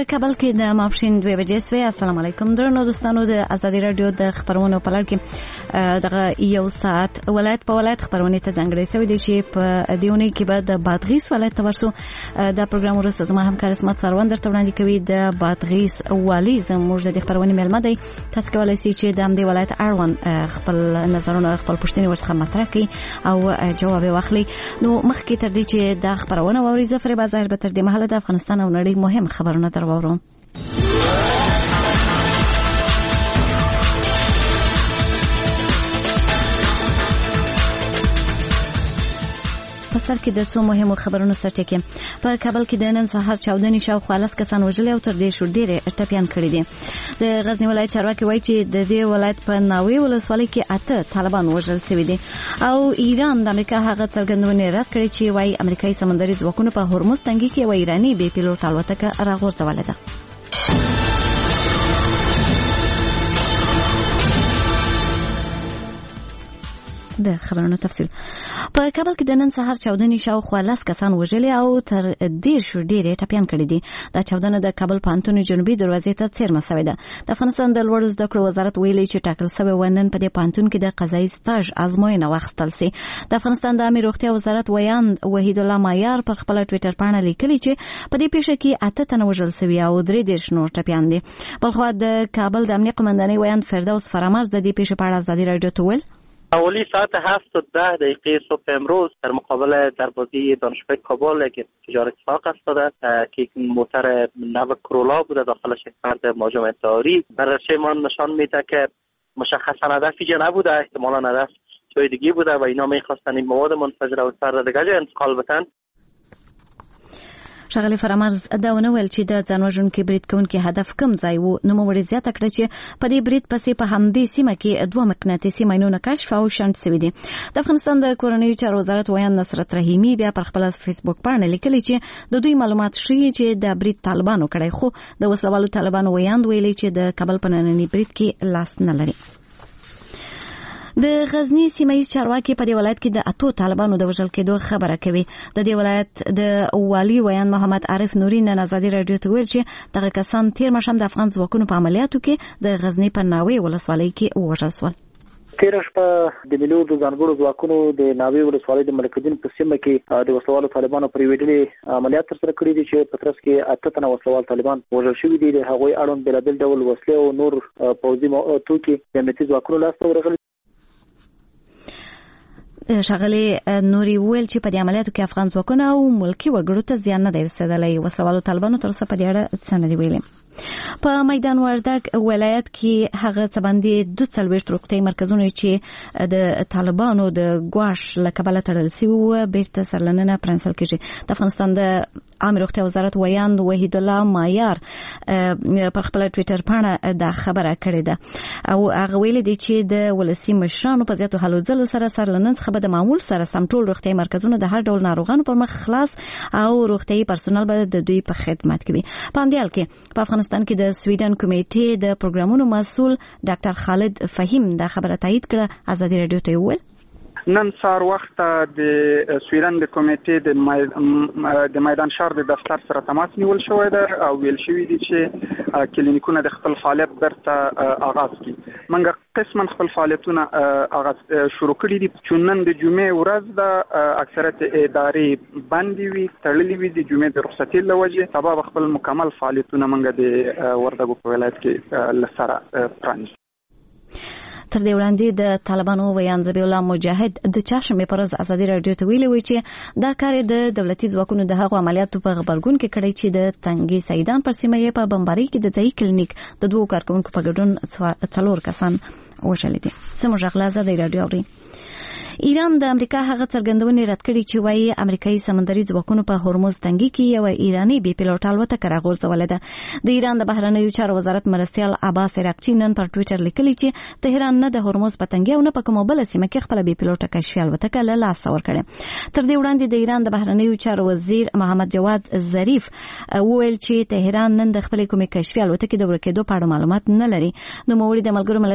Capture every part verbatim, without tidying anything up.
کابل کې د ماپښین دوه بجې سوې. السلام علیکم درنو دوستانو، د ازادي رادیو د خبرونو په لړ کې دغه یو ساعت ولایت په ولایت خبرونه ته ځانګړې شوې دي چې په دیونی کې به د بادغیس ولایت ته ورسو. دا پروګرام ورسته زما همکار اسمت سروان درته وړاندې کوي. د بادغیس والي زموږ د خبرونې مېلمه دی. تاسو کولای شئ چې د همدې ولایت اړوند خپل نظرونه خپل پوښتنې ورڅخه مطرح کړئ او جواب یې واخلئ. نو مخکې تر دې چې دا خبرونه واورئ، زه فریبا ظاهر به تر دې مهاله د افغانستان او نړۍ مهم خبرونه در واورم. پستر کې د څو مهمو خبرونو سرټکی. په کابل کې د نن سهار چاودنې شاوخوا لس کسان وژلي او تر دې شو ډېرې ټپیان کړي دي. د غزنی ولایت چارواکي وایي چې د دې ولایت په ناوې ولسوالۍ کې اته طالبان وژل شوي دي. او ایران د امریکا هغه څرګندونې رد کړې چې وایي امریکایي سمندري ځواکونه په هرمز تنګي کې یوه ایراني بې پیلوټ الوتکه راغورځولې ده. د خبرونو تفصیل. په کابل کې د نن سهار چاودنې شاوخوا لس کسان وژلي او تر دېرشو ډېرې ټپیان کړي دي. دا چاودنه د کابل پوهنتون جنوبي دروازې ته څیرمه شوې ده. د افغانستان د لوړو زده کړو وزارت ویلي چې ټاکل شوی و نن په دې پوهنتون کې د قضایي سټاژ ازموینه واخیستل شي. د افغانستان د عامه روغتیا وزارت ویاند وحید الله مایار پر خپل ټویټر باندې لیکلي چې په دې پیښه کې اته تنه وژل شوي او درې دېرش نور ټپیان دي. بلخو د کابل د امنیه قومندانۍ ویاند فردوس فرامرز د دې پیښې په اړه ازادي رادیو ته ویل: اولی ساعت هفت و ده دقیقه صبح امروز در مقابل دروازه دانشگاه کابل که تجارت اتفاق افتاده که موتر نو کرولا بوده، داخلش یک فرد مهاجم انتحاری. بررسی ما نشان میده که مشخصا هدف اینجا نبوده، احتمالا هدف جای دیگه بوده و اینا میخواستن این مواد منفجره و فرد دیگه جا انتقال بدن. ښاغلي فرامرز دا ونه ویل چې د ځانوژونکي برید کوونکي هدف کوم ځای و. نوموړي زیاته کړه چې په دې برید پسې په همدې سیمه کې دوه مقناطیسي ماینونه کشف او شنډ شوي دي. د افغانستان د کورنیو چارو وزارت ویاند نصرت رحیمي بیا پر خپل فیسبوک باندې لیکلي چې د دوی معلومات ښیي چې د برید طالبانو کړی، خو د وسلوالو طالبانو ویاند ویلي چې د کابل په ننني برید کې لاس نه لري. د غزنی سیمه ییز چارواکي په دې ولایت کې د اتو طالبانو د وژل کېدو خبره کوي. د دې ولایت د والي ویاند محمد عارف نوري نن ازادي رادیو ته ویل چې دغه کسان تیر ماښام د افغان ځواکونو په عملیاتو کې د غزنی په ناوې ولسوالۍ کې ووژل شول. تیره شپه د ملي د ځانګړو ځواکونو د ناوې ولسوالۍ د ملک الدین په سیمه کې د وسلوالو طالبانو پر یوې ډلې عملیات ترسره کړي دي چې په ترڅ کې اته تنه وسلوال طالبان وژل شوي دي. د هغوی اړوند بېلابېل ډول وسلې او نور پوځي توکي د امنیتي ځواکونو لاسته ورغلي. ښاغلي نوري ویل چې په دې عملیاتو کې افغان ځواکونه او ملکي وګړو ته زیان نه دی رسېدلی. وسلوالو طالبانو تر اوسه په دې اړه څه نه دي ویلي. په میدان وردګ ولایت کې هغه څه باندې دوه څلوېښت روغتیايي مرکزونه چې د طالبانو د ګواښ له کبله تړل شوي وو بېرته سرلننه پرانیستل کېږي. د افغانستان د عامه روغتیا وزارت ویاند وحید الله مایار پر خپل ټویټر باندې دا خبره کړې ده او هغه ویلي دی چې د ولسي مشرانو په زیاتو هلو ځلو سره سرلنن څخه به د معمول سره سم ټول روغتیايي مرکزونه د هر ډول ناروغانو پر مخ خلاص او روغتیايي پرسونل به د دوی په خدمت کې وي. په همدې حال کې په افغانستان کې د سویډن کمیټې د پروګرامونو مسؤل ډاکټر خالد فهیم دا خبره تایید کړه. ازادي رادیو ته ویل: نن سهار وخت د سویډن د کمیټې د د میدان شهر د دفتر سره تماس نیول شوی ده او ویل شوی دی چې کلینیکونه د خپل فعالیت برته آغاز کړي. موږ قسما خپل فعالیتونه آغاز شروع کړي دي چې نن د جمعې ورځ د اکثریت ادارې بندې وي، تړلې وي د جمعې د رخصتۍ له وجې. سبا خپل مکمل فعالیتونه موږ د وردګو په ولایت کې لسره پرانیستو. تر دې وړاندې د طالبانو ویاند ذبیح الله مجاهد د چهارشنبې پر ورځ ازادي رادیو ته ویلي و چې دا کار د دولتي ځواکونو د هغو عملیاتو په غبرګون کې کړی چې د تنګي سیدان پر سیمه یې په بمبارۍ کې د ځایي کلینیک د دوو کارکونکو په ګډون څلور کسان وژلي دي. زموږ غږ ازادي رادیو اوري. ایران د امریکا هغه څرګندونې رد کړې چې وایي امریکایي سمندري ځواکونو په هرمز تنګي کې یو ایراني بې پیلوټ الوتکه راغورځولې ده. د ایران د بهرنیو چارو وزارت مرستیال عباس عراقچي نن پر ټویټر لیکلي چې تهران نه د هرمز په تنګي او نه په کومه بله سیمه کې خپله بې پیلوټه کشفي الوتکه له لاسه ورکړې. تر دې وړاندې د ایران د بهرنیو چارو وزیر محمد جواد ظریف وویل چې تهران نن د خپلې کومې کشفي الوتکې د ورکېدو په اړه معلومات نه لري. نوموړي د ملګرو ملتونو د غونډې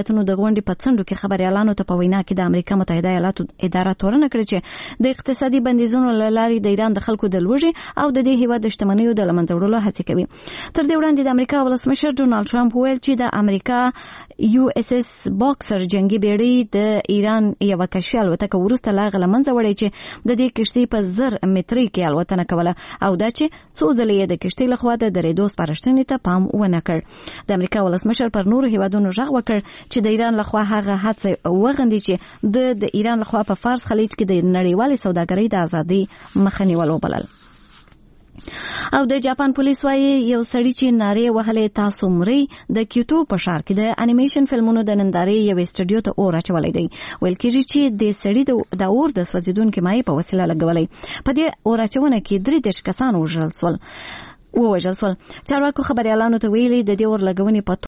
غونډې په څنډو کې خبريالانو ته په وینا کې د امریکا متحده ایالاتو اداره تورن کړې چې د اقتصادي بندیزونو له لارې د ایران د خلکو د لوږې او د دې هیواد د شتمنیو د لمنځه وړلو هڅه کوي. تر دې وړاندې د امریکا ولسمشر ډونالد ټرمپ ویل چې د امریکا یو اس اس باکسر جنگي بیړۍ د ایران یو کشفي الوتکه ورسته لا غلمنځه وړي چې د دې کشتۍ په زر متري کې الوتنه کوله او دا چې څو ځلې د کشتۍ لخوا د درېدو سپارښتنې ته پام ونه کړ. د امریکا ولسمشر پر نورو هیوادونو غږ وکړ چې د ایران لخوا هغه هڅه وغندي چې د د ایران لخوا په فارس خلیج کې د نړیوالې سوداګرۍ د ازادۍ مخه نیول وبلل. او د جاپان پولیس وايي یو سړی چې نارې وهلې تاسو مري د کیوټو په ښار کې د انیمیشن فلمونو د نندارې یو استډیو ته اور اچولی دی. ویل کېږي چې د سړي د اور د سوځېدونکې مایع په وسیله لګولی. په دې اور اچونه کې درې دېرش کسان وژل سول ووژل سول. چارواکو خبريالانو ته ویلي د دې اور لګونې په